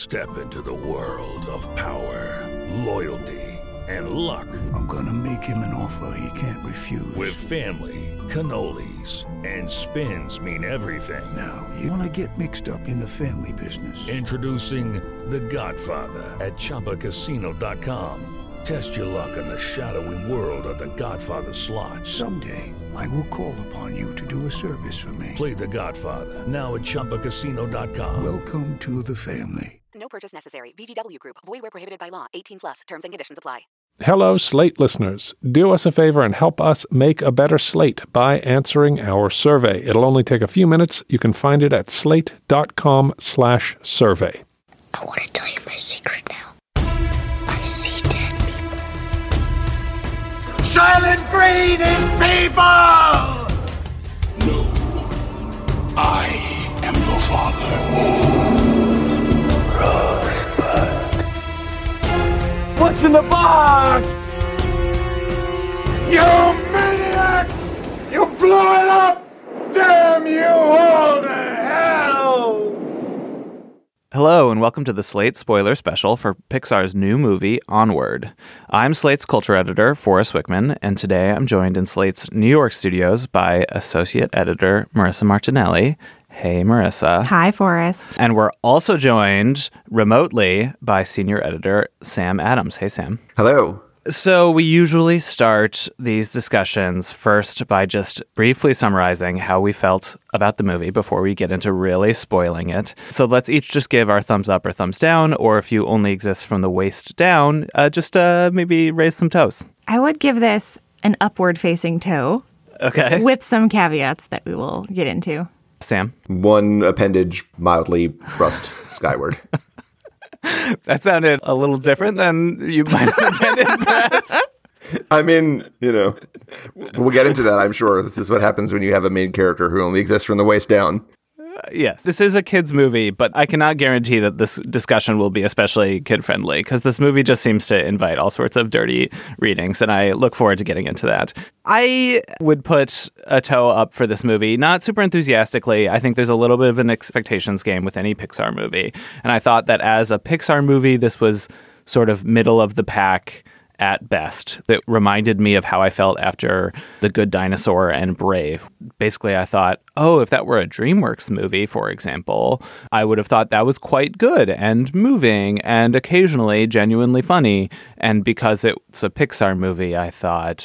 Step into the world of power, loyalty, and luck. I'm gonna make him an offer he can't refuse. With family, cannolis, and spins mean everything. Now, you wanna get mixed up in the family business. Introducing The Godfather at ChumbaCasino.com. Test your luck in the shadowy world of The Godfather slot. Someday, I will call upon you to do a service for me. Play The Godfather, now at ChumbaCasino.com. Welcome to the family. No purchase necessary. VGW Group. Void where prohibited by law. 18+. Terms and conditions apply. Hello, Slate listeners. Do us a favor and help us make a better Slate by answering our survey. It'll only take a few minutes. You can find it at slate.com/survey. I want to tell you my secret now. I see dead people. Silent Green is people! No, I am the father. What's in the box? You maniac! You blew it up! Damn you all to hell! Hello, and welcome to the Slate spoiler special for Pixar's new movie, Onward. I'm Slate's culture editor, Forrest Wickman, and today I'm joined in Slate's New York studios by associate editor Marissa Martinelli. Hey, Marissa. Hi, Forrest. And we're also joined remotely by senior editor Sam Adams. Hey, Sam. Hello. So we usually start these discussions first by just briefly summarizing how we felt about the movie before we get into really spoiling it. So let's each just give our thumbs up or thumbs down, or if you only exist from the waist down, just maybe raise some toes. I would give this an upward-facing toe. Okay. With some caveats that we will get into. Sam? One appendage mildly thrust skyward. That sounded a little different than you might have intended, perhaps. I mean, we'll get into that, I'm sure. This is what happens when you have a main character who only exists from the waist down. Yes, this is a kid's movie, but I cannot guarantee that this discussion will be especially kid-friendly, because this movie just seems to invite all sorts of dirty readings, and I look forward to getting into that. I would put a toe up for this movie, not super enthusiastically. I think there's a little bit of an expectations game with any Pixar movie, and I thought that as a Pixar movie, this was sort of middle of the pack at best. That reminded me of how I felt after The Good Dinosaur and Brave. Basically, I thought, if that were a DreamWorks movie, for example, I would have thought that was quite good and moving and occasionally genuinely funny. And because it's a Pixar movie, I thought,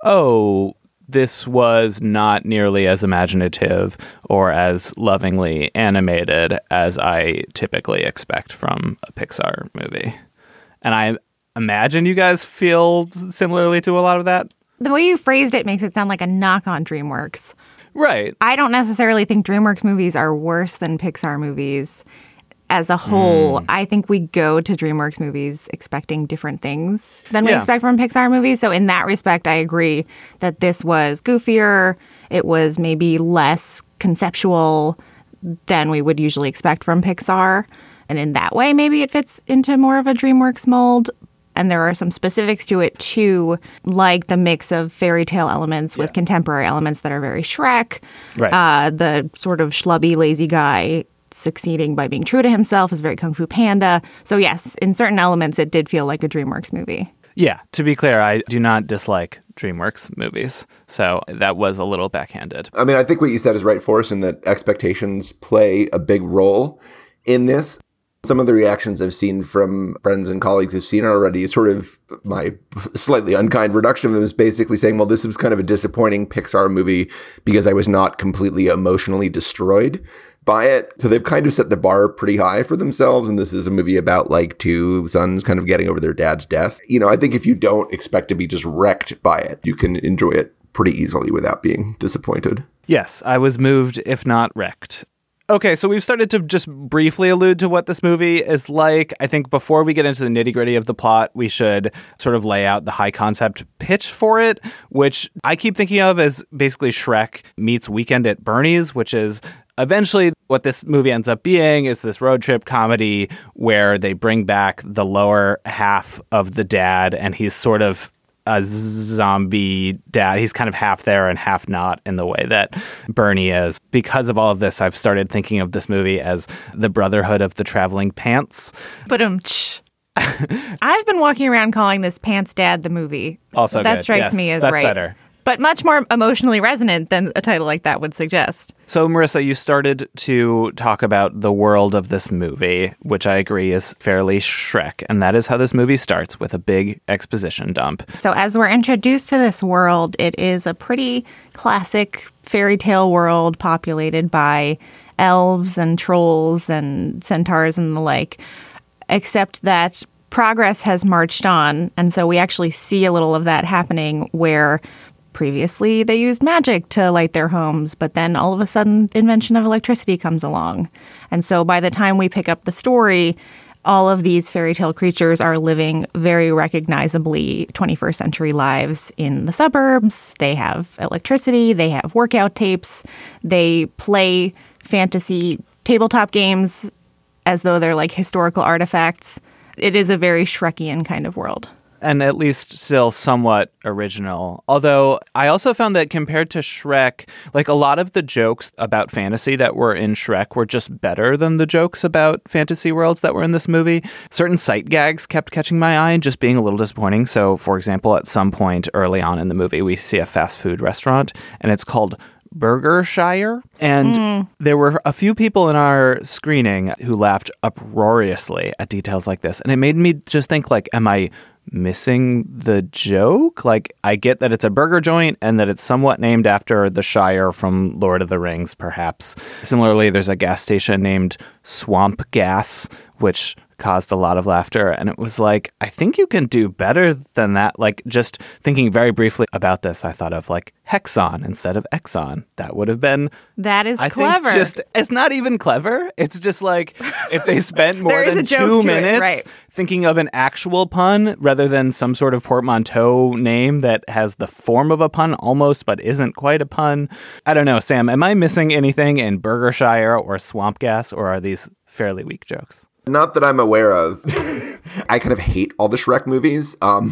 this was not nearly as imaginative or as lovingly animated as I typically expect from a Pixar movie. And I imagine you guys feel similarly to a lot of that. The way you phrased it makes it sound like a knock on DreamWorks. Right. I don't necessarily think DreamWorks movies are worse than Pixar movies as a whole. I think we go to DreamWorks movies expecting different things than we expect from Pixar movies. So in that respect, I agree that this was goofier. It was maybe less conceptual than we would usually expect from Pixar. And in that way, maybe it fits into more of a DreamWorks mold. And there are some specifics to it, too, like the mix of fairy tale elements with contemporary elements that are very Shrek. Right. The sort of schlubby, lazy guy succeeding by being true to himself is very Kung Fu Panda. So, yes, in certain elements, it did feel like a DreamWorks movie. Yeah, to be clear, I do not dislike DreamWorks movies. So that was a little backhanded. I mean, I think what you said is right, Forrest, in that expectations play a big role in this. Some of the reactions I've seen from friends and colleagues who've seen it already, sort of my slightly unkind reduction of them is basically saying, well, this was kind of a disappointing Pixar movie because I was not completely emotionally destroyed by it. So they've kind of set the bar pretty high for themselves. And this is a movie about like two sons kind of getting over their dad's death. I think if you don't expect to be just wrecked by it, you can enjoy it pretty easily without being disappointed. Yes, I was moved, if not wrecked. Okay, so we've started to just briefly allude to what this movie is like. I think before we get into the nitty-gritty of the plot, we should sort of lay out the high concept pitch for it, which I keep thinking of as basically Shrek meets Weekend at Bernie's, which is eventually what this movie ends up being is this road trip comedy where they bring back the lower half of the dad and he's sort of a zombie dad. He's kind of half there and half not in the way that Bernie is. Because of all of this, I've started thinking of this movie as the Brotherhood of the Traveling Pants. I've been walking around calling this Pants Dad the movie. Also that good. strikes Yes, me as that's right. better. But much more emotionally resonant than a title like that would suggest. So, Marissa, you started to talk about the world of this movie, which I agree is fairly Shrek. And that is how this movie starts, with a big exposition dump. So as we're introduced to this world, it is a pretty classic fairy tale world populated by elves and trolls and centaurs and the like, except that progress has marched on. And so we actually see a little of that happening where previously they used magic to light their homes, but then all of a sudden invention of electricity comes along. And so by the time we pick up the story, all of these fairy tale creatures are living very recognizably 21st century lives in the suburbs. They have electricity, they have workout tapes, they play fantasy tabletop games as though they're like historical artifacts. It is a very Shrekian kind of world. And at least still somewhat original. Although I also found that compared to Shrek, like a lot of the jokes about fantasy that were in Shrek were just better than the jokes about fantasy worlds that were in this movie. Certain sight gags kept catching my eye and just being a little disappointing. So, for example, at some point early on in the movie, we see a fast food restaurant and it's called Burgershire. And there were a few people in our screening who laughed uproariously at details like this. And it made me just think, like, am I missing the joke? Like, I get that it's a burger joint and that it's somewhat named after the Shire from Lord of the Rings, perhaps. Similarly, there's a gas station named Swamp Gas, which caused a lot of laughter. And it was like, I think you can do better than that. Like, just thinking very briefly about this, I thought of like Hexon instead of Exxon. That would have been... That is I clever. Think it's not even clever. It's just like if they spent more than 2 minutes right. thinking of an actual pun rather than some sort of portmanteau name that has the form of a pun almost but isn't quite a pun. I don't know, Sam, am I missing anything in Burgershire or Swamp Gas, or are these fairly weak jokes? Not that I'm aware of. I kind of hate all the Shrek movies. I'm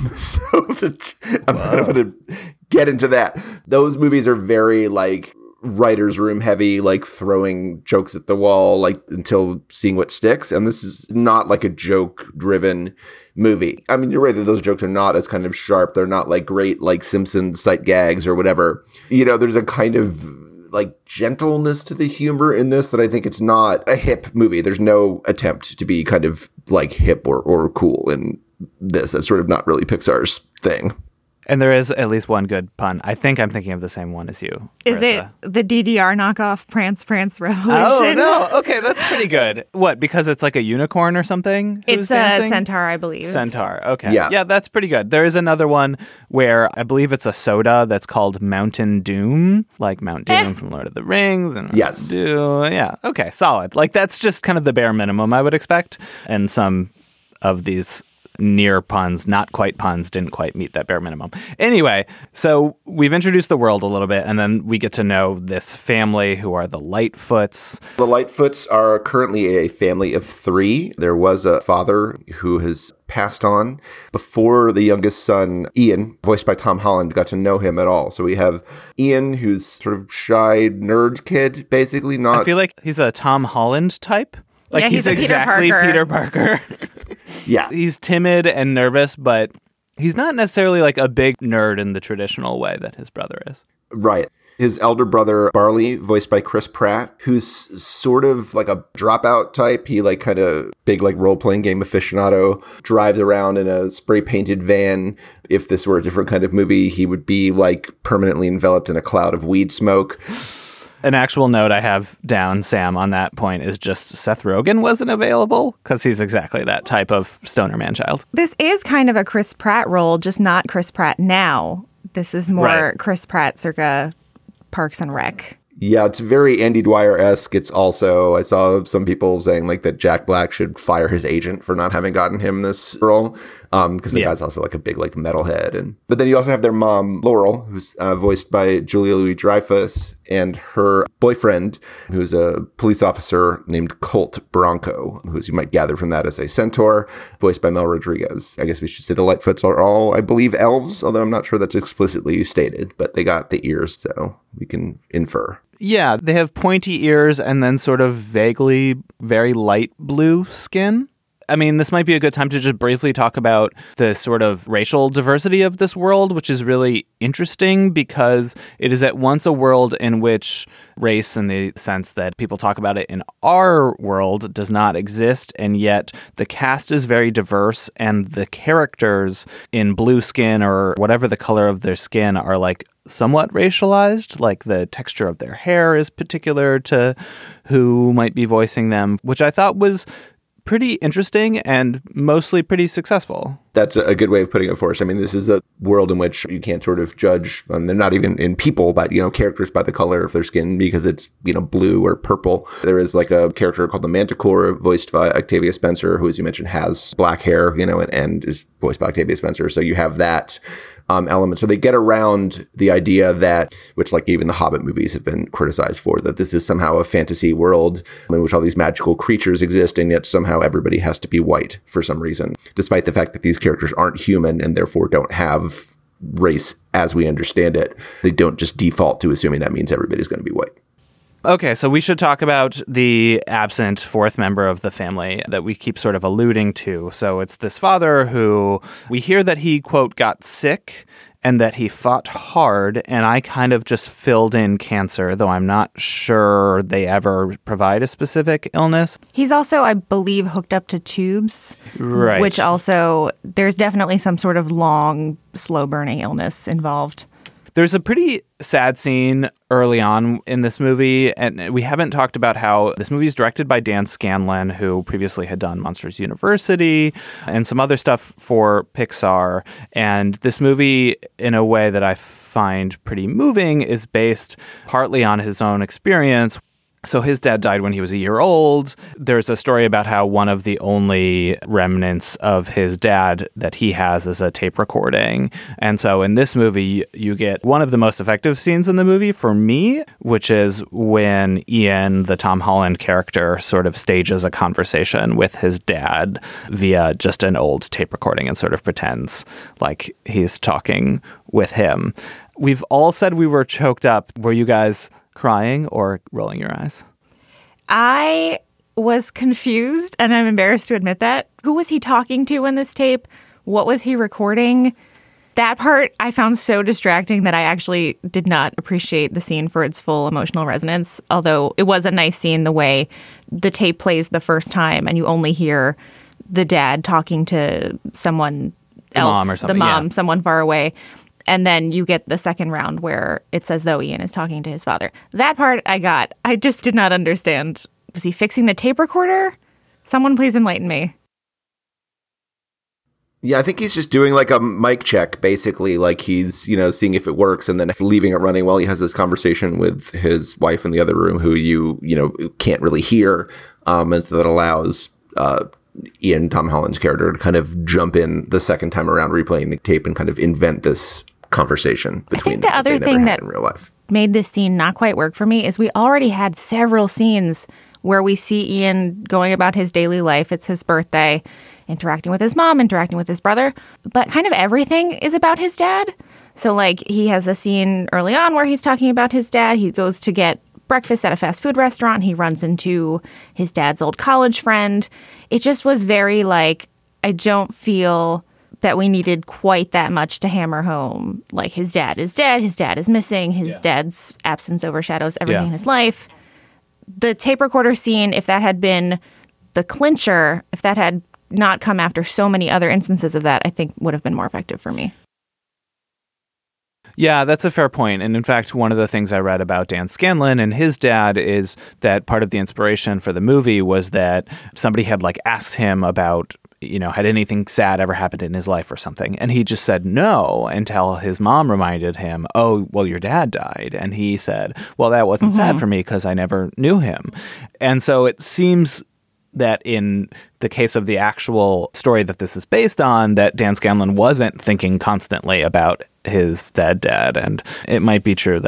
going to get into that. Those movies are very like writer's room heavy, like throwing jokes at the wall, like until seeing what sticks. And this is not like a joke driven movie. I mean, you're right that those jokes are not as kind of sharp. They're not like great, like Simpsons sight gags or whatever. You know, there's a kind of like gentleness to the humor in this that I think it's not a hip movie. There's no attempt to be kind of like hip or cool in this. That's sort of not really Pixar's thing. And there is at least one good pun. I think I'm thinking of the same one as you, Is Marissa. it the DDR knockoff Prance Revolution? Oh, no. Okay, that's pretty good. What, because it's like a unicorn or something? It's a centaur, I believe. Centaur, okay. Yeah, that's pretty good. There is another one where I believe it's a soda that's called Mountain Doom, like Mount Doom from Lord of the Rings. And yes. Yeah, okay, solid. Like, that's just kind of the bare minimum I would expect. And some of these near puns, not quite puns, didn't quite meet that bare minimum. Anyway, so we've introduced the world a little bit, and then we get to know this family who are the Lightfoots. The Lightfoots are currently a family of 3. There was a father who has passed on before the youngest son, Ian, voiced by Tom Holland, got to know him at all. So we have Ian, who's sort of shy nerd kid, basically. I feel like he's a Tom Holland type. Like, yeah, he's exactly Peter Parker. Yeah. He's timid and nervous, but he's not necessarily like a big nerd in the traditional way that his brother is. Right. His elder brother, Barley, voiced by Chris Pratt, who's sort of like a dropout type. He like kind of big like role-playing game aficionado, drives around in a spray-painted van. If this were a different kind of movie, he would be like permanently enveloped in a cloud of weed smoke. An actual note I have down, Sam, on that point is just Seth Rogen wasn't available because he's exactly that type of stoner man-child. This is kind of a Chris Pratt role, just not Chris Pratt now. This is more Right. Chris Pratt circa Parks and Rec. Yeah, it's very Andy Dwyer-esque. It's also, I saw some people saying like that Jack Black should fire his agent for not having gotten him this role, because the guy's also like a big like metalhead. But then you also have their mom, Laurel, who's voiced by Julia Louis-Dreyfus, and her boyfriend, who's a police officer named Colt Bronco, who, as you might gather from that, is a centaur, voiced by Mel Rodriguez. I guess we should say the Lightfoots are all, I believe, elves, although I'm not sure that's explicitly stated, but they got the ears, so we can infer. Yeah, they have pointy ears and then sort of vaguely very light blue skin. I mean, this might be a good time to just briefly talk about the sort of racial diversity of this world, which is really interesting because it is at once a world in which race, in the sense that people talk about it in our world, does not exist, and yet the cast is very diverse, and the characters in blue skin or whatever the color of their skin are like somewhat racialized, like the texture of their hair is particular to who might be voicing them, which I thought was pretty interesting and mostly pretty successful. That's a good way of putting it for us. I mean, this is a world in which you can't sort of judge, they're not even in people, but, characters by the color of their skin because it's, blue or purple. There is like a character called the Manticore, voiced by Octavia Spencer, who, as you mentioned, has black hair, and is voiced by Octavia Spencer. So you have that element. So they get around the idea that, which like even the Hobbit movies have been criticized for, that this is somehow a fantasy world in which all these magical creatures exist, and yet somehow everybody has to be white for some reason, despite the fact that these characters aren't human and therefore don't have race as we understand it. They don't just default to assuming that means everybody's going to be white. Okay, so we should talk about the absent fourth member of the family that we keep sort of alluding to. So it's this father who we hear that he, quote, got sick and that he fought hard, and I kind of just filled in cancer, though I'm not sure they ever provide a specific illness. He's also, I believe, hooked up to tubes, right? Which also, there's definitely some sort of long, slow-burning illness involved. There's a pretty sad scene early on in this movie, and we haven't talked about how this movie is directed by Dan Scanlon, who previously had done Monsters University and some other stuff for Pixar. And this movie, in a way that I find pretty moving, is based partly on his own experience. So his dad died when he was a year old. There's a story about how one of the only remnants of his dad that he has is a tape recording. And so in this movie, you get one of the most effective scenes in the movie for me, which is when Ian, the Tom Holland character, sort of stages a conversation with his dad via just an old tape recording and sort of pretends like he's talking with him. We've all said we were choked up. Were you guys crying or rolling your eyes? I was confused, and I'm embarrassed to admit that. Who was he talking to in this tape? What was he recording? That part I found so distracting that I actually did not appreciate the scene for its full emotional resonance, although it was a nice scene the way the tape plays the first time and you only hear the dad talking to someone else, mom or something, the mom, yeah. someone far away. And then you get the second round where it's as though Ian is talking to his father. That part I got. I just did not understand. Was he fixing the tape recorder? Someone please enlighten me. Yeah, I think he's just doing like a mic check, basically, like he's, seeing if it works and then leaving it running while he has this conversation with his wife in the other room who you can't really hear. And so that allows Ian, Tom Holland's character, to kind of jump in the second time around replaying the tape and kind of invent this conversation between them. I think the other thing that in real life made this scene not quite work for me is we already had several scenes where we see Ian going about his daily life. It's his birthday, interacting with his mom, interacting with his brother, but kind of everything is about his dad. So like he has a scene early on where he's talking about his dad. He goes to get breakfast at a fast food restaurant. He runs into his dad's old college friend. It just was very like, I don't feel that we needed quite that much to hammer home. Like his dad is dead. His dad is missing. His dad's absence overshadows everything in his life. The tape recorder scene, if that had been the clincher, if that had not come after so many other instances of that, I think would have been more effective for me. Yeah, that's a fair point. And in fact, one of the things I read about Dan Scanlon and his dad is that part of the inspiration for the movie was that somebody had like asked him about, had anything sad ever happened in his life or something. And he just said no until his mom reminded him, oh, well, your dad died. And he said, well, that wasn't sad for me because I never knew him. And so it seems that in the case of the actual story that this is based on, that Dan Scanlon wasn't thinking constantly about his dead dad. And it might be true that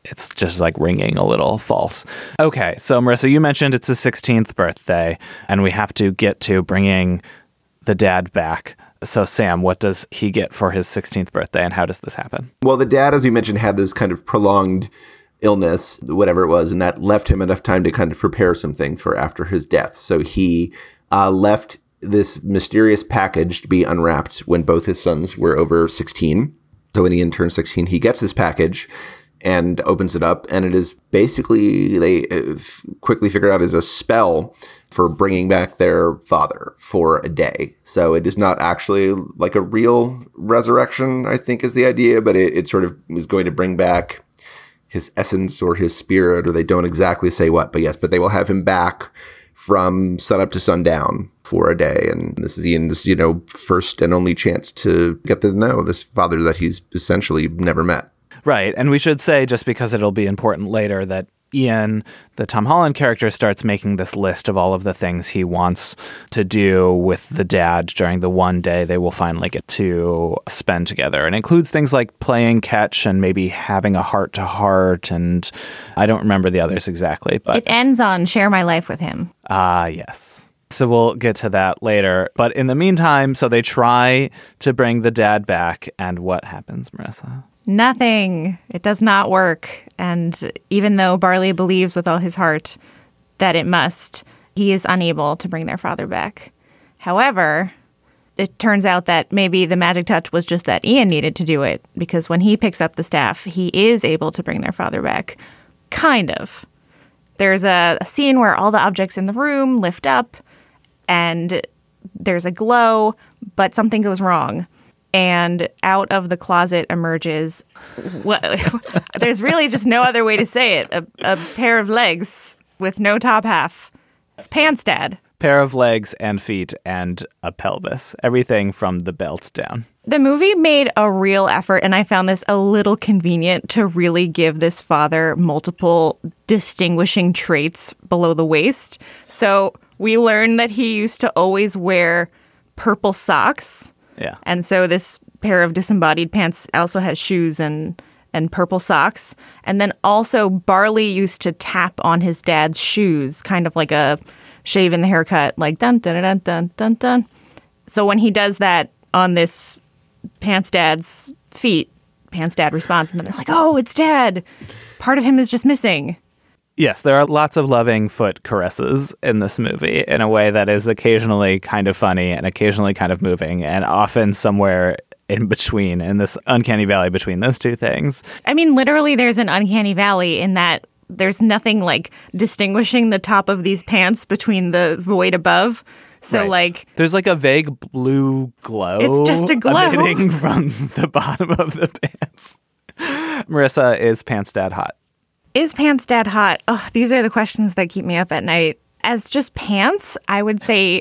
it's just like ringing a little false. Okay, so Marissa, you mentioned it's his 16th birthday, and we have to get to bringing the dad back. So Sam, what does he get for his 16th birthday, and how does this happen? Well, the dad, as we mentioned, had this kind of prolonged illness, whatever it was, and that left him enough time to kind of prepare some things for after his death. So he left this mysterious package to be unwrapped when both his sons were over 16. So when Ian turns 16, he gets this package and opens it up, and it is basically, they quickly figure out, is a spell for bringing back their father for a day. So it is not actually like a real resurrection, I think is the idea, but it sort of is going to bring back his essence or his spirit, or they don't exactly say what, but yes, but they will have him back from sunup to sundown for a day. And this is Ian's, first and only chance to get to know this father that he's essentially never met. Right. And we should say, just because it'll be important later, that Ian, the Tom Holland character, starts making this list of all of the things he wants to do with the dad during the one day they will finally get to spend together. And includes things like playing catch and maybe having a heart-to-heart. And I don't remember the others exactly. But it ends on share my life with him. Yes. So we'll get to that later. But in the meantime, so they try to bring the dad back. And what happens, Marissa? Nothing. It does not work. And even though Barley believes with all his heart that it must, he is unable to bring their father back. However, it turns out that maybe the magic touch was just that Ian needed to do it, because when he picks up the staff, he is able to bring their father back. Kind of. There's a scene where all the objects in the room lift up and there's a glow, but something goes wrong. And out of the closet emerges, there's really just no other way to say it, a pair of legs with no top half. It's Pants Dad. Pair of legs and feet and a pelvis. Everything from the belt down. The movie made a real effort, and I found this a little convenient, to really give this father multiple distinguishing traits below the waist. So we learned that he used to always wear purple socks. Yeah. And so this pair of disembodied pants also has shoes and purple socks. And then also Barley used to tap on his dad's shoes, kind of like a shave in the haircut, like dun dun dun dun dun dun. So when he does that on this Pants Dad's feet, Pants Dad responds, and then they're like, "Oh, it's Dad. Part of him is just missing." Yes, there are lots of loving foot caresses in this movie in a way that is occasionally kind of funny and occasionally kind of moving, and often somewhere in between, in this uncanny valley between those two things. I mean, literally, there's an uncanny valley in that there's nothing like distinguishing the top of these pants between the void above. So, right. like, there's like a vague blue glow. It's just a glow emitting from the bottom of the pants. Marissa, is Pants Dad hot? Is Pants Dad hot? Oh, these are the questions that keep me up at night. As just pants, I would say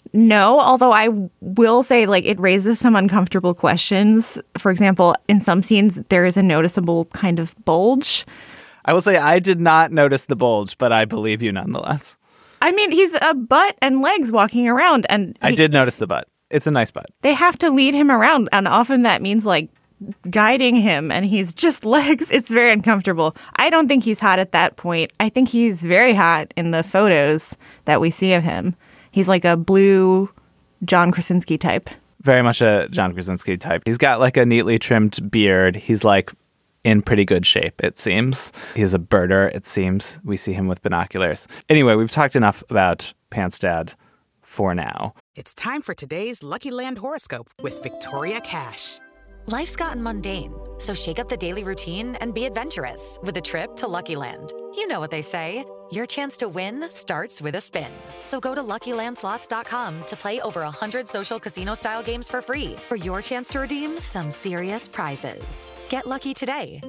no, although I will say, like, it raises some uncomfortable questions. For example, in some scenes, there is a noticeable kind of bulge. I will say I did not notice the bulge, but I believe you nonetheless. I mean, he's a butt and legs walking around, and I did notice the butt. It's a nice butt. They have to lead him around, and often that means, like, guiding him, and he's just legs. It's very uncomfortable. I don't think he's hot at that point. I think he's very hot in the photos that we see of him. He's like a blue John Krasinski type. Very much a John Krasinski type. He's got like a neatly trimmed beard. He's like in pretty good shape, it seems. He's a birder, it seems. We see him with binoculars. Anyway, we've talked enough about Pants Dad for now. It's time for today's Lucky Land horoscope with Victoria Cash. Life's gotten mundane, so shake up the daily routine and be adventurous with a trip to Lucky Land. You know what they say, your chance to win starts with a spin. So go to LuckyLandSlots.com to play over 100 social casino-style games for free for your chance to redeem some serious prizes. Get lucky today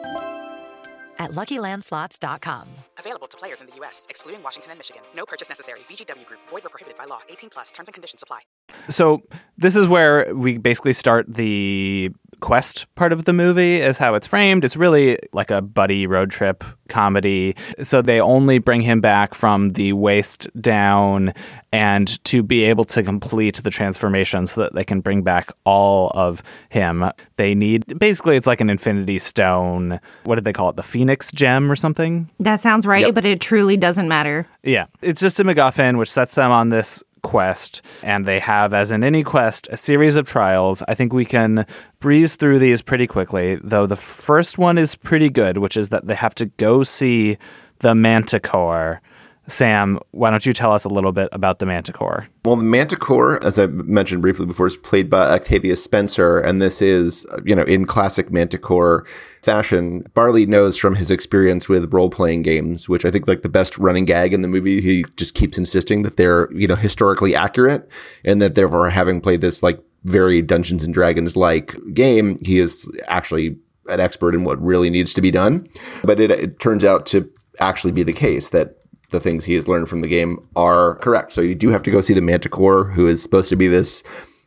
at LuckyLandSlots.com. Available to players in the U.S., excluding Washington and Michigan. No purchase necessary. VGW Group. Void where prohibited by law. 18+. Terms and conditions apply. So this is where we basically start the quest part of the movie is how it's framed. It's really like a buddy road trip comedy. So they only bring him back from the waist down and to be able to complete the transformation so that they can bring back all of him. They need, basically it's like an Infinity Stone. What did they call it? The Phoenix Gem or something? That sounds right, but it truly doesn't matter. Yeah. It's just a MacGuffin which sets them on this quest, and they have, as in any quest, a series of trials. I think we can breeze through these pretty quickly, though the first one is pretty good, which is that they have to go see the Manticore. Sam, why don't you tell us a little bit about the Manticore? Well, the Manticore, as I mentioned briefly before, is played by Octavia Spencer, and this is, in classic Manticore fashion. Barley knows from his experience with role-playing games, which I think like the best running gag in the movie, he just keeps insisting that they're, historically accurate, and that therefore having played this like very Dungeons and Dragons-like game, he is actually an expert in what really needs to be done. But it turns out to actually be the case that the things he has learned from the game are correct. So you do have to go see the Manticore, who is supposed to be this,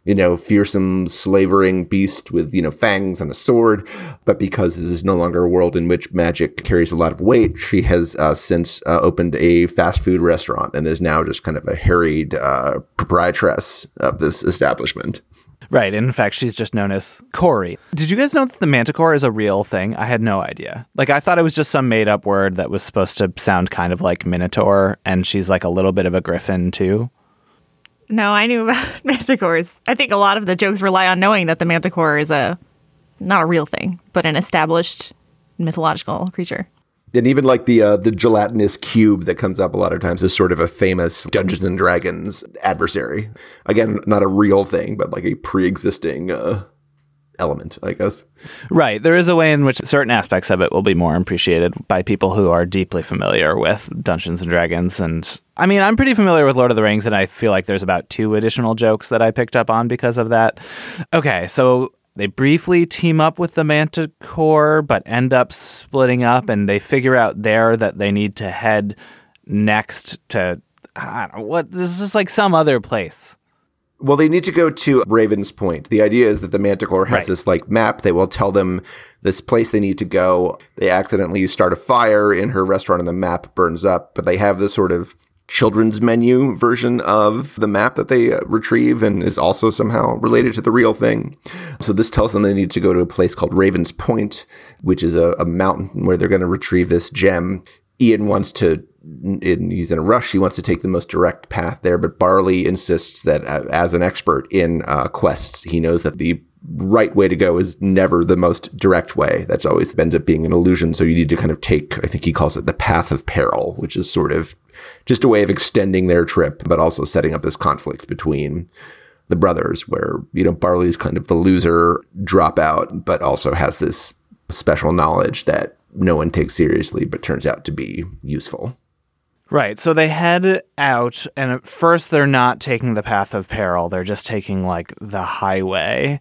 fearsome, slavering beast with, fangs and a sword. But because this is no longer a world in which magic carries a lot of weight, she has since opened a fast food restaurant and is now just kind of a harried proprietress of this establishment. Right. In fact, she's just known as Corey. Did you guys know that the Manticore is a real thing? I had no idea. Like, I thought it was just some made-up word that was supposed to sound kind of like Minotaur, and she's like a little bit of a griffin, too. No, I knew about Manticores. I think a lot of the jokes rely on knowing that the Manticore is not a real thing, but an established mythological creature. And even like the gelatinous cube that comes up a lot of times is sort of a famous Dungeons and Dragons adversary. Again, not a real thing, but like a pre-existing element, I guess. Right. There is a way in which certain aspects of it will be more appreciated by people who are deeply familiar with Dungeons and Dragons. And I mean, I'm pretty familiar with Lord of the Rings, and I feel like there's about 2 additional jokes that I picked up on because of that. Okay, so they briefly team up with the Manticore, but end up splitting up, and they figure out there that they need to head next to, I don't know, what, this is like some other place. Well, they need to go to Raven's Point. The idea is that the Manticore has this like map that will tell them this place they need to go. They accidentally start a fire in her restaurant and the map burns up, but they have this sort of children's menu version of the map that they retrieve and is also somehow related to the real thing. So this tells them they need to go to a place called Raven's Point, which is a mountain where they're going to retrieve this gem. Ian wants to, he's in a rush. He wants to take the most direct path there, but Barley insists that as an expert in quests, he knows that the right way to go is never the most direct way. That's always ends up being an illusion. So you need to kind of take, I think he calls it the path of peril, which is sort of just a way of extending their trip, but also setting up this conflict between the brothers where, Barley's kind of the loser dropout, but also has this special knowledge that no one takes seriously, but turns out to be useful. Right. So they head out, and at first they're not taking the path of peril. They're just taking like the highway.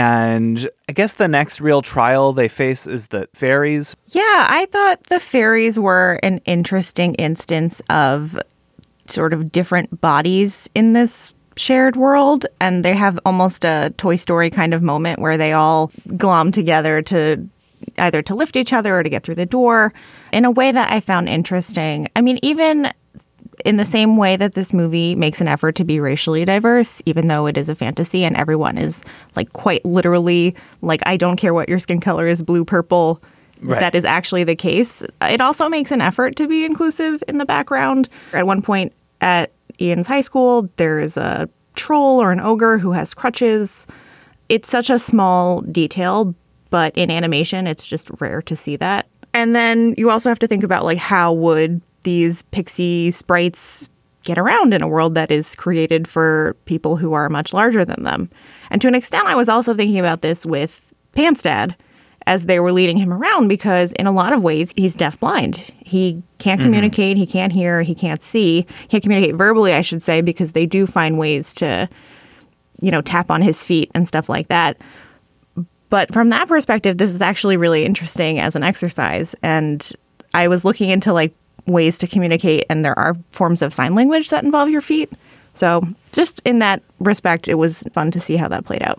And I guess the next real trial they face is the fairies. Yeah, I thought the fairies were an interesting instance of sort of different bodies in this shared world. And they have almost a Toy Story kind of moment where they all glom together to either to lift each other or to get through the door in a way that I found interesting. I mean, even in the same way that this movie makes an effort to be racially diverse, even though it is a fantasy and everyone is like quite literally like, I don't care what your skin color is, blue, purple. Right. That is actually the case. It also makes an effort to be inclusive in the background. At one point at Ian's high school, there is a troll or an ogre who has crutches. It's such a small detail, but in animation, it's just rare to see that. And then you also have to think about, like, how would these pixie sprites get around in a world that is created for people who are much larger than them? And to an extent, I was also thinking about this with Pants Dad as they were leading him around, because in a lot of ways, he's deafblind. He can't communicate, he can't hear, he can't see. He can't communicate verbally, I should say, because they do find ways to, tap on his feet and stuff like that. But from that perspective, this is actually really interesting as an exercise. And I was looking into like ways to communicate, and there are forms of sign language that involve your feet. So just in that respect, it was fun to see how that played out.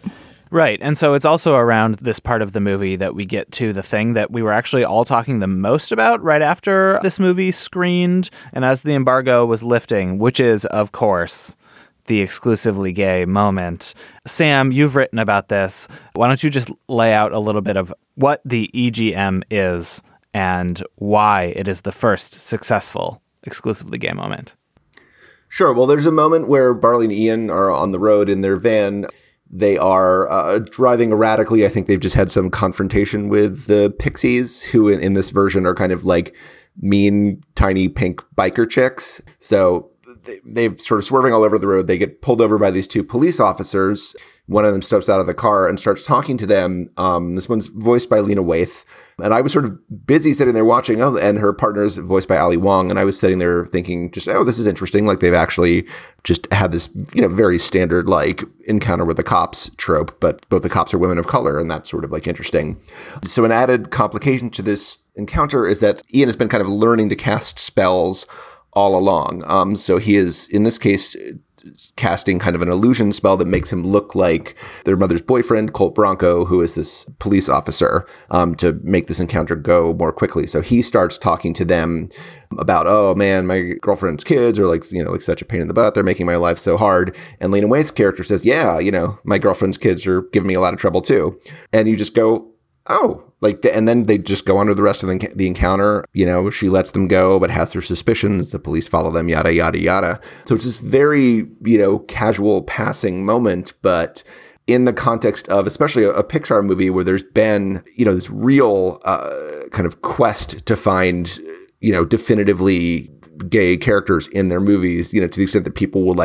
Right. And so it's also around this part of the movie that we get to the thing that we were actually all talking the most about right after this movie screened and as the embargo was lifting, which is, of course, the exclusively gay moment. Sam, you've written about this. Why don't you just lay out a little bit of what the EGM is and why it is the first successful exclusively gay moment? Sure. Well, there's a moment where Barley and Ian are on the road in their van. They are driving erratically. I think they've just had some confrontation with the Pixies, who in this version are kind of like mean, tiny pink biker chicks. So they're sort of swerving all over the road. They get pulled over by these two police officers. One of them steps out of the car and starts talking to them. This one's voiced by Lena Waithe. And I was sort of busy sitting there watching, and her partner's voiced by Ali Wong. And I was sitting there thinking just, oh, this is interesting. Like they've actually just had this, very standard like encounter with the cops trope, but both the cops are women of color. And that's sort of like interesting. So an added complication to this encounter is that Ian has been kind of learning to cast spells all along. So he is, in this case, casting kind of an illusion spell that makes him look like their mother's boyfriend, Colt Bronco, who is this police officer, to make this encounter go more quickly. So he starts talking to them about, oh man, my girlfriend's kids are like such a pain in the butt. They're making my life so hard. And Lena Waithe's character says, yeah, my girlfriend's kids are giving me a lot of trouble too. And you just go, oh, and then they just go on to the rest of the encounter. She lets them go, but has her suspicions. The police follow them, yada, yada, yada. So it's this very, casual passing moment. But in the context of especially a Pixar movie where there's been, this real kind of quest to find, definitively gay characters in their movies, to the extent that people will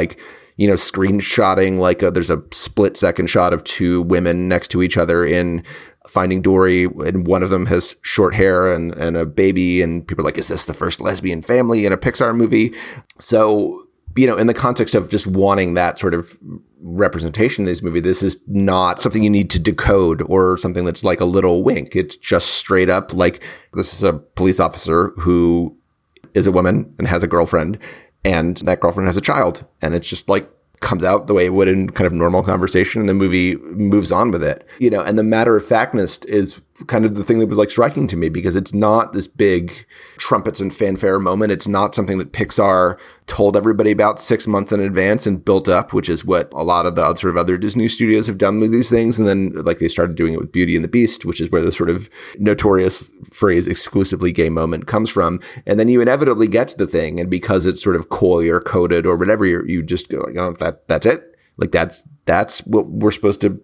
screenshotting, there's a split second shot of two women next to each other in Finding Dory, and one of them has short hair and a baby, and people are like, is this the first lesbian family in a Pixar movie? So, in the context of just wanting that sort of representation in this movie, this is not something you need to decode or something that's like a little wink. It's just straight up like, this is a police officer who is a woman and has a girlfriend, and that girlfriend has a child. And it's just like, comes out the way it would in kind of normal conversation, and the movie moves on with it. And the matter-of-factness is kind of the thing that was like striking to me, because it's not this big trumpets and fanfare moment. It's not something that Pixar told everybody about 6 months in advance and built up, which is what a lot of the sort of other Disney studios have done with these things. And then they started doing it with Beauty and the Beast, which is where the sort of notorious phrase exclusively gay moment comes from. And then you inevitably get to the thing, and because it's sort of coy or coded or whatever, you just go like, oh, that's it. Like that's what we're supposed to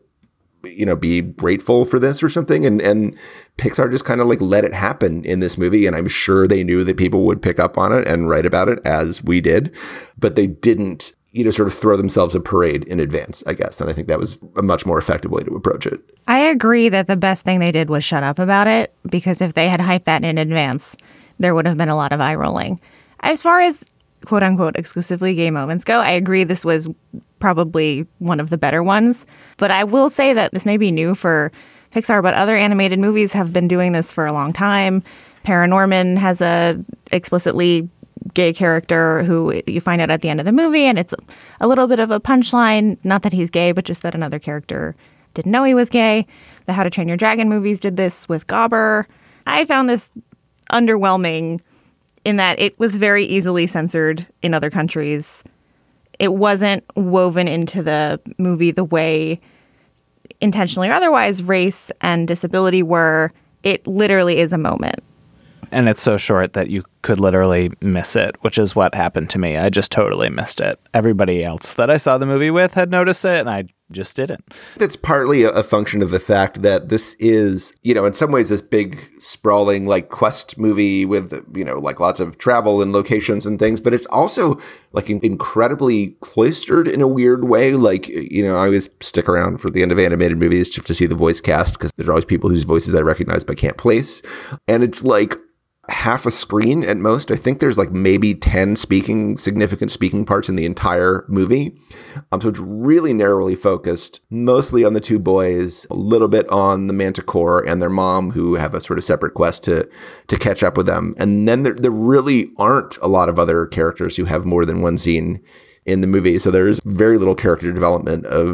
be grateful for this or something. And Pixar just kind of let it happen in this movie. And I'm sure they knew that people would pick up on it and write about it, as we did, but they didn't, sort of throw themselves a parade in advance, I guess. And I think that was a much more effective way to approach it. I agree that the best thing they did was shut up about it, because if they had hyped that in advance, there would have been a lot of eye rolling. As far as quote unquote exclusively gay moments go, I agree this was probably one of the better ones. But I will say that this may be new for Pixar, but other animated movies have been doing this for a long time. Paranorman has a explicitly gay character who you find out at the end of the movie, and it's a little bit of a punchline. Not that he's gay, but just that another character didn't know he was gay. The How to Train Your Dragon movies did this with Gobber. I found this underwhelming in that it was very easily censored in other countries. It wasn't woven into the movie the way, intentionally or otherwise, race and disability were. It literally is a moment. And it's so short that you could literally miss it, which is what happened to me. I just totally missed it. Everybody else that I saw the movie with had noticed it, and I just didn't. It's partly a function of the fact that this is, in some ways, this big, sprawling, quest movie with, lots of travel and locations and things, but it's also, incredibly cloistered in a weird way. I always stick around for the end of animated movies just to see the voice cast, because there's always people whose voices I recognize but can't place. And it's half a screen at most. I think there's maybe 10 significant speaking parts in the entire movie. So it's really narrowly focused, mostly on the two boys, a little bit on the Manticore and their mom, who have a sort of separate quest to catch up with them. And then there really aren't a lot of other characters who have more than one scene in the movie. So there's very little character development of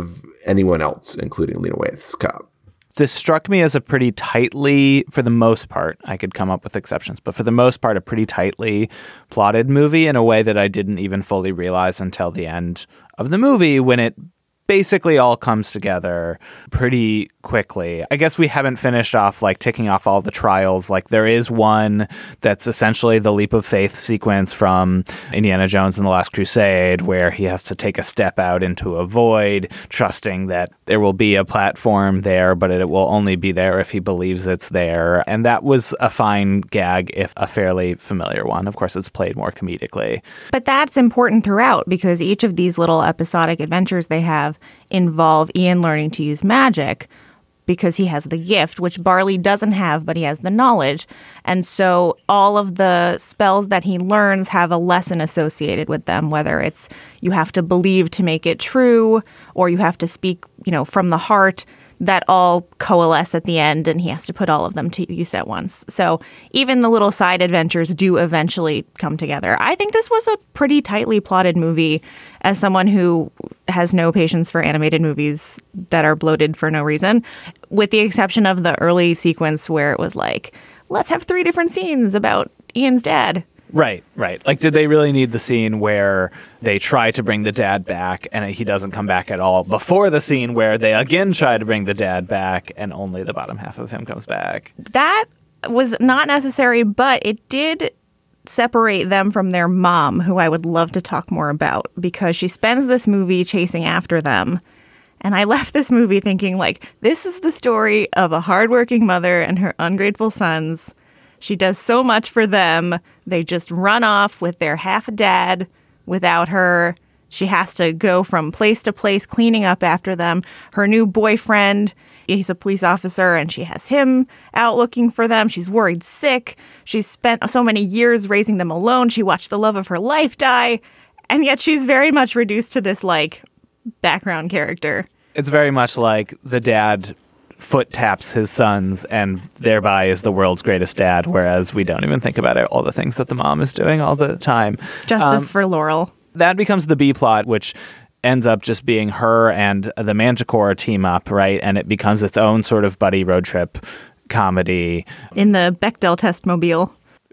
anyone else, including Lena Waithe's Cobb. This struck me as a pretty tightly, for the most part, I could come up with exceptions, but for the most part, a pretty tightly plotted movie in a way that I didn't even fully realize until the end of the movie, when it basically all comes together pretty quickly. I guess we haven't finished off like ticking off all the trials. Like there is one that's essentially the leap of faith sequence from Indiana Jones and the Last Crusade, where he has to take a step out into a void, trusting that there will be a platform there, but it will only be there if he believes it's there. And that was a fine gag, if a fairly familiar one. Of course, it's played more comedically. But that's important throughout, because each of these little episodic adventures they have involve Ian learning to use magic, because he has the gift, which Barley doesn't have, but he has the knowledge. And so all of the spells that he learns have a lesson associated with them, whether it's you have to believe to make it true, or you have to speak, from the heart. That all coalesce at the end, and he has to put all of them to use at once. So even the little side adventures do eventually come together. I think this was a pretty tightly plotted movie. As someone who has no patience for animated movies that are bloated for no reason, with the exception of the early sequence where it was like, let's have 3 different scenes about Ian's dad. Right. Like, did they really need the scene where they try to bring the dad back and he doesn't come back at all, before the scene where they again try to bring the dad back and only the bottom half of him comes back? That was not necessary, but it did separate them from their mom, who I would love to talk more about, because she spends this movie chasing after them. And I left this movie thinking, like, this is the story of a hardworking mother and her ungrateful sons. She does so much for them. They just run off with their half-dad without her. She has to go from place to place cleaning up after them. Her new boyfriend, he's a police officer, and she has him out looking for them. She's worried sick. She's spent so many years raising them alone. She watched the love of her life die. And yet she's very much reduced to this, like, background character. It's very much like the dad foot taps his sons and thereby is the world's greatest dad, whereas we don't even think about it, all the things that the mom is doing all the time. Justice for Laurel. That becomes the B plot, which ends up just being her and the Manticore team up, right? And it becomes its own sort of buddy road trip comedy. In the Bechdel testmobile.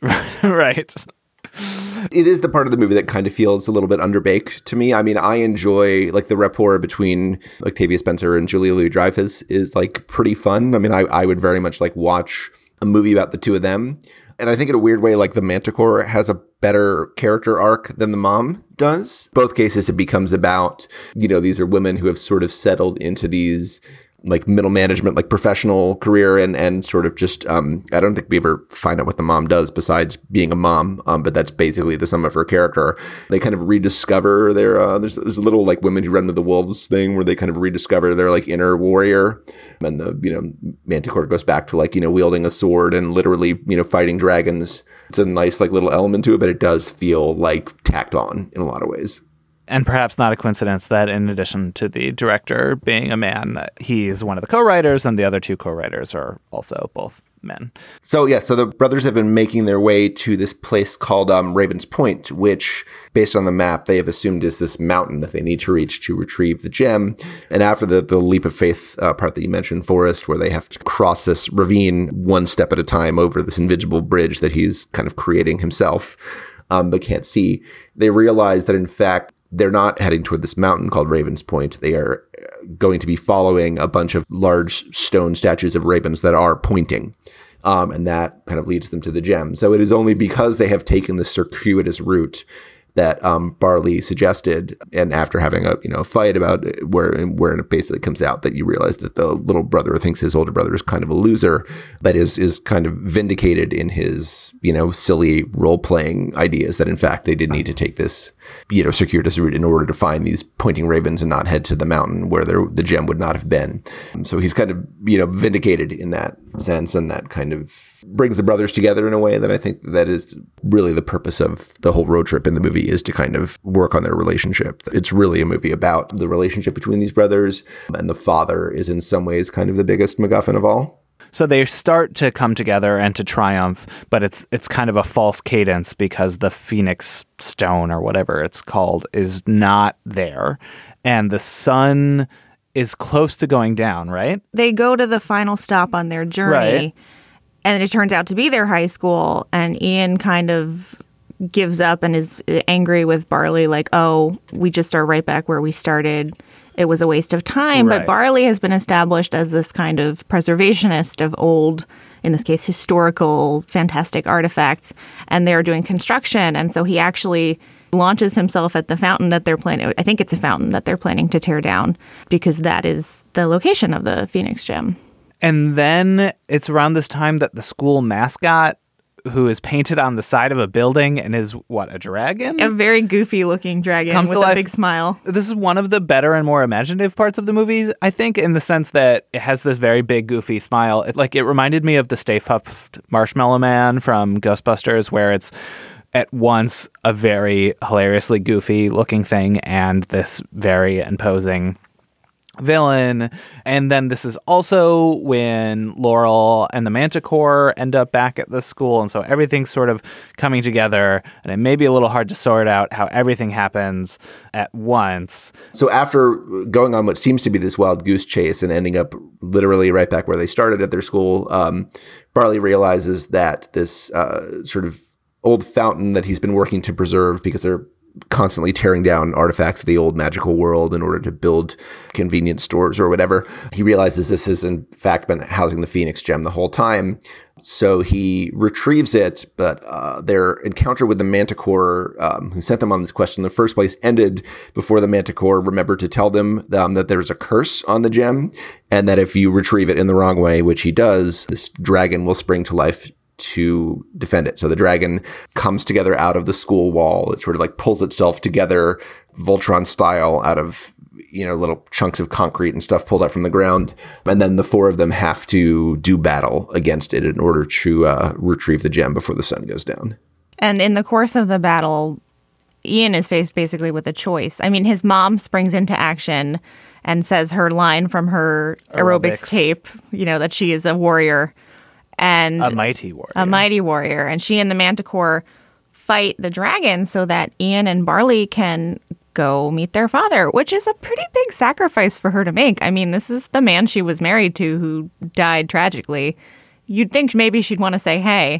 Right. It is the part of the movie that kind of feels a little bit underbaked to me. I mean, I enjoy, like, the rapport between Octavia Spencer and Julia Louis-Dreyfus is, like, pretty fun. I mean, I would very much, like, watch a movie about the two of them. And I think in a weird way, like, the Manticore has a better character arc than the mom does. Both cases, it becomes about, these are women who have sort of settled into these, like, middle management, like, professional career and sort of just, I don't think we ever find out what the mom does besides being a mom, but that's basically the sum of her character. They kind of rediscover their, there's a little, like, Women Who Run with the Wolves thing where they kind of rediscover their, like, inner warrior. And the, Manticore goes back to, like, wielding a sword and literally, fighting dragons. It's a nice, like, little element to it, but it does feel, like, tacked on in a lot of ways. And perhaps not a coincidence that in addition to the director being a man, he's one of the co-writers, and the other 2 co-writers are also both men. So the brothers have been making their way to this place called Raven's Point, which, based on the map, they have assumed is this mountain that they need to reach to retrieve the gem. And after the leap of faith part that you mentioned, Forrest, where they have to cross this ravine one step at a time over this invisible bridge that he's kind of creating himself, but can't see, they realize that, in fact, they're not heading toward this mountain called Raven's Point. They are going to be following a bunch of large stone statues of ravens that are pointing. And that kind of leads them to the gem. So it is only because they have taken this circuitous route that Barley suggested, and after having a fight about where it basically comes out that you realize that the little brother thinks his older brother is kind of a loser, but is kind of vindicated in his silly role playing ideas that in fact they did need to take this circuitous route in order to find these pointing ravens and not head to the mountain where the gem would not have been. So he's kind of vindicated in that sense, and that kind of brings the brothers together in a way that I think that is really the purpose of the whole road trip in the movie, is to kind of work on their relationship. It's really a movie about the relationship between these brothers, and the father is in some ways kind of the biggest MacGuffin of all. So they start to come together and to triumph, but it's kind of a false cadence because the Phoenix Stone or whatever it's called is not there. And the son is close to going down, right? They go to the final stop on their journey, Right. and it turns out to be their high school, and Ian kind of gives up and is angry with Barley, like, oh, we just are right back where we started. It was a waste of time. Right. But Barley has been established as this kind of preservationist of old, in this case, historical, fantastic artifacts, and they're doing construction. And so he actually launches himself at the fountain that they're planning. I think it's a fountain that they're planning to tear down because that is the location of the Phoenix Gem. And then it's around this time that the school mascot, who is painted on the side of a building and is, what, a dragon? A very goofy-looking dragon Comes with to a life. big smile. This is one of the better and more imaginative parts of the movie, I think, in the sense that it has this very big, goofy smile. It reminded me of the Stay Puft Marshmallow Man from Ghostbusters, where it's at once a very hilariously goofy-looking thing and this very imposing villain. And then this is also when Laurel and the Manticore end up back at the school, and so everything's sort of coming together, and it may be a little hard to sort out how everything happens at once. So after going on what seems to be this wild goose chase and ending up literally right back where they started at their school, Barley realizes that this sort of old fountain that he's been working to preserve, because they're constantly tearing down artifacts of the old magical world in order to build convenience stores or whatever. He realizes this has in fact been housing the Phoenix Gem the whole time. So he retrieves it, but their encounter with the Manticore, who sent them on this quest in the first place, ended before the Manticore remembered to tell them that there's a curse on the gem, and that if you retrieve it in the wrong way, which he does, this dragon will spring to life to defend it. So the dragon comes together out of the school wall. It sort of like pulls itself together, Voltron style, out of, little chunks of concrete and stuff pulled out from the ground. And then the four of them have to do battle against it in order to retrieve the gem before the sun goes down. And in the course of the battle, Ian is faced basically with a choice. I mean, his mom springs into action and says her line from her aerobics tape, that she is a warrior. And a mighty warrior. A mighty warrior. And she and the Manticore fight the dragon so that Ian and Barley can go meet their father, which is a pretty big sacrifice for her to make. I mean, this is the man she was married to who died tragically. You'd think maybe she'd want to say, hey.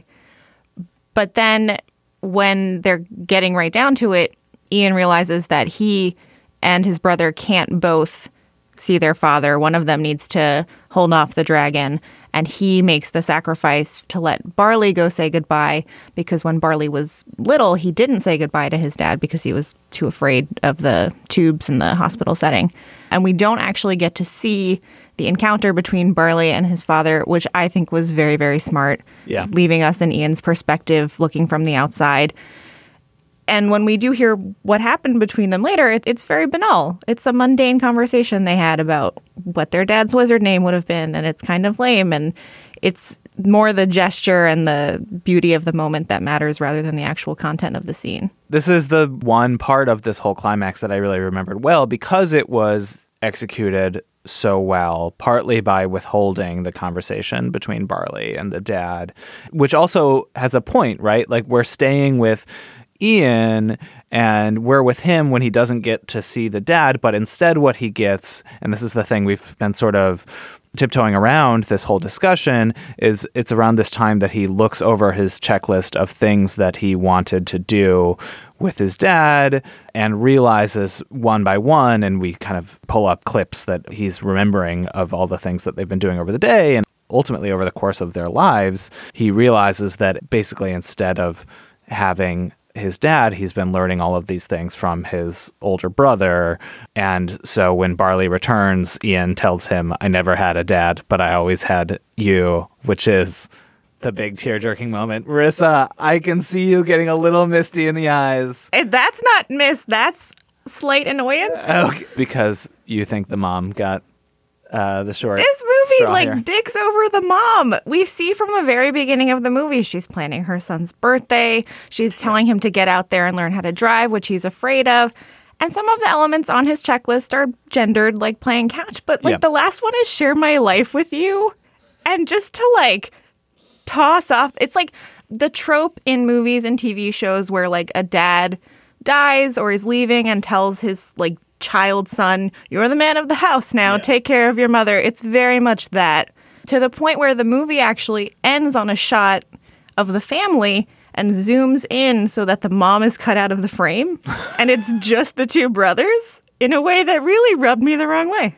But then when they're getting right down to it, Ian realizes that he and his brother can't both see their father. One of them needs to hold off the dragon, and he makes the sacrifice to let Barley go say goodbye, because when Barley was little, he didn't say goodbye to his dad because he was too afraid of the tubes in the hospital setting. And we don't actually get to see the encounter between Barley and his father, which I think was very, very smart, leaving us in Ian's perspective, looking from the outside. And when we do hear what happened between them later, it's very banal. It's a mundane conversation they had about what their dad's wizard name would have been, and it's kind of lame. And it's more the gesture and the beauty of the moment that matters rather than the actual content of the scene. This is the one part of this whole climax that I really remembered well, because it was executed so well, partly by withholding the conversation between Barley and the dad, which also has a point, right? Like, we're staying with Ian and we're with him when he doesn't get to see the dad, but instead what he gets, and this is the thing we've been sort of tiptoeing around this whole discussion, is it's around this time that he looks over his checklist of things that he wanted to do with his dad and realizes one by one, and we kind of pull up clips that he's remembering of all the things that they've been doing over the day, and ultimately over the course of their lives, he realizes that basically instead of having his dad, he's been learning all of these things from his older brother. And so when Barley returns, Ian tells him, I never had a dad, but I always had you, which is the big tear-jerking moment. Marissa, I can see you getting a little misty in the eyes. That's not that's slight annoyance. Okay. Because you think the mom got the short This movie here. dicks over the mom. We see from the very beginning of the movie, she's planning her son's birthday. She's telling him to get out there and learn how to drive, which he's afraid of. And some of the elements on his checklist are gendered, like playing catch. But the last one is share my life with you. And just to toss off, it's like the trope in movies and TV shows where a dad dies or is leaving and tells his child son, you're the man of the house now, take care of your mother. It's very much that, to the point where the movie actually ends on a shot of the family and zooms in so that the mom is cut out of the frame. And it's just the two brothers in a way that really rubbed me the wrong way.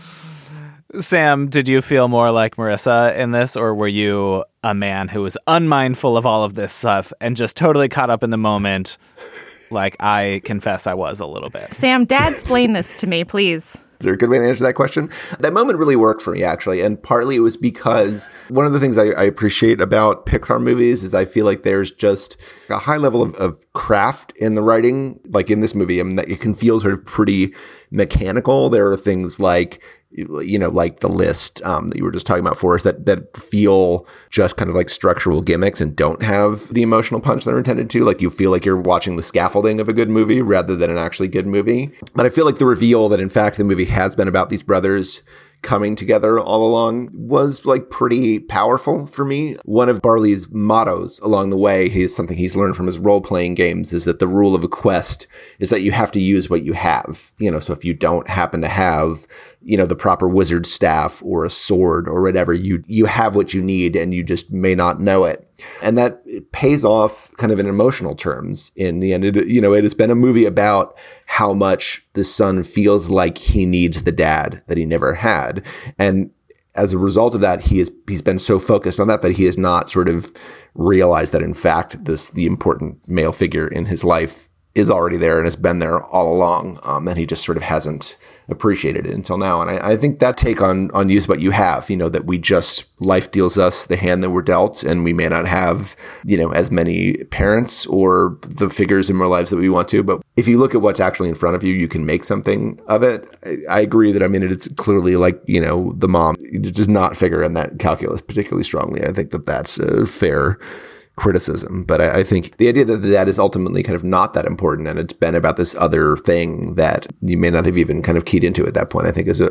Sam, did you feel more like Marissa in this, or were you a man who was unmindful of all of this stuff and just totally caught up in the moment? Like I confess I was a little bit. Sam, dad-splain this to me, please. Is there a good way to answer that question? That moment really worked for me, actually. And partly it was because one of the things I appreciate about Pixar movies is I feel like there's just a high level of craft in the writing. Like in this movie, I mean, it can feel sort of pretty mechanical. There are things like, you know, like the list that you were just talking about, Forrest, that feel just kind of like structural gimmicks and don't have the emotional punch they're intended to. Like you feel like you're watching the scaffolding of a good movie rather than an actually good movie. But I feel like the reveal that in fact the movie has been about these brothers coming together all along was like pretty powerful for me. One of Barley's mottos along the way, something he's learned from his role-playing games, is that the rule of a quest is that you have to use what you have. You know, so if you don't happen to have, you know, the proper wizard staff or a sword or whatever, you have what you need and you just may not know it. And that pays off kind of in emotional terms in the end. It has been a movie about how much the son feels like he needs the dad that he never had. And as a result of that, he's been so focused on that he has not sort of realized that in fact the important male figure in his life is already there and has been there all along. And he just sort of hasn't appreciated it until now. And I think that take on use what you have, you know, that life deals us the hand that we're dealt, and we may not have, you know, as many parents or the figures in our lives that we want to. But if you look at what's actually in front of you, you can make something of it. I agree that, I mean, it's clearly like, you know, the mom does not figure in that calculus particularly strongly. I think that's a fair criticism, but I think the idea that the dad is ultimately kind of not that important and it's been about this other thing that you may not have even kind of keyed into at that point, I think is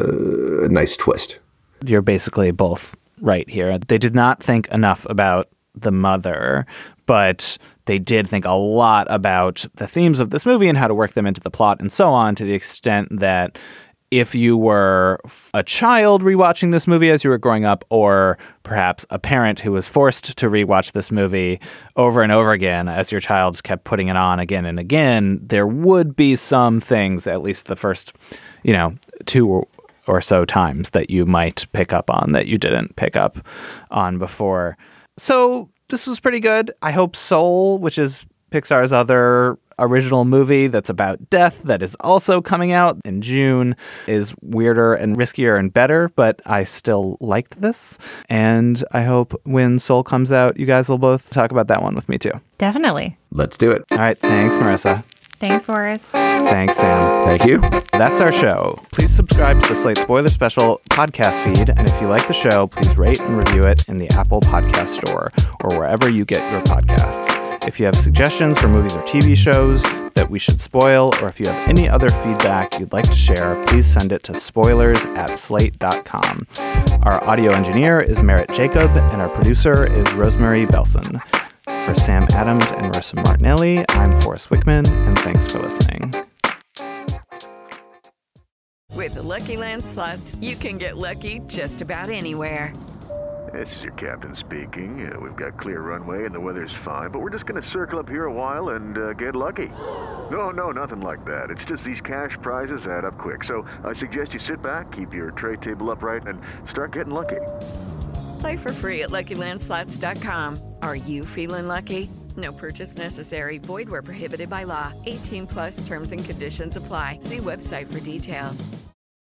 a nice twist. You're basically both right here. They did not think enough about the mother, but they did think a lot about the themes of this movie and how to work them into the plot and so on, to the extent that if you were a child rewatching this movie as you were growing up, or perhaps a parent who was forced to rewatch this movie over and over again as your child kept putting it on again and again, there would be some things, at least the first, you know, 2 or so times, that you might pick up on that you didn't pick up on before. So this was pretty good. I hope Soul, which is Pixar's other original movie that's about death that is also coming out in June, is weirder and riskier and better, but I still liked this. And I hope when Soul comes out, you guys will both talk about that one with me too. Definitely. Let's do it. All right. Thanks, Marissa. Thanks, Forrest. Thanks, Sam. Thank you. That's our show. Please subscribe to the Slate Spoiler Special podcast feed. And if you like the show, please rate and review it in the Apple Podcast Store or wherever you get your podcasts. If you have suggestions for movies or TV shows that we should spoil, or if you have any other feedback you'd like to share, please send it to spoilers@slate.com. Our audio engineer is Merritt Jacob, and our producer is Rosemary Belson. For Sam Adams and Marissa Martinelli, I'm Forrest Wickman, and thanks for listening. With the Lucky Land Slots, you can get lucky just about anywhere. This is your captain speaking. We've got clear runway and the weather's fine, but we're just going to circle up here a while and get lucky. No, nothing like that. It's just these cash prizes add up quick. So I suggest you sit back, keep your tray table upright, and start getting lucky. Play for free at LuckyLandSlots.com. Are you feeling lucky? No purchase necessary. Void where prohibited by law. 18+ terms and conditions apply. See website for details.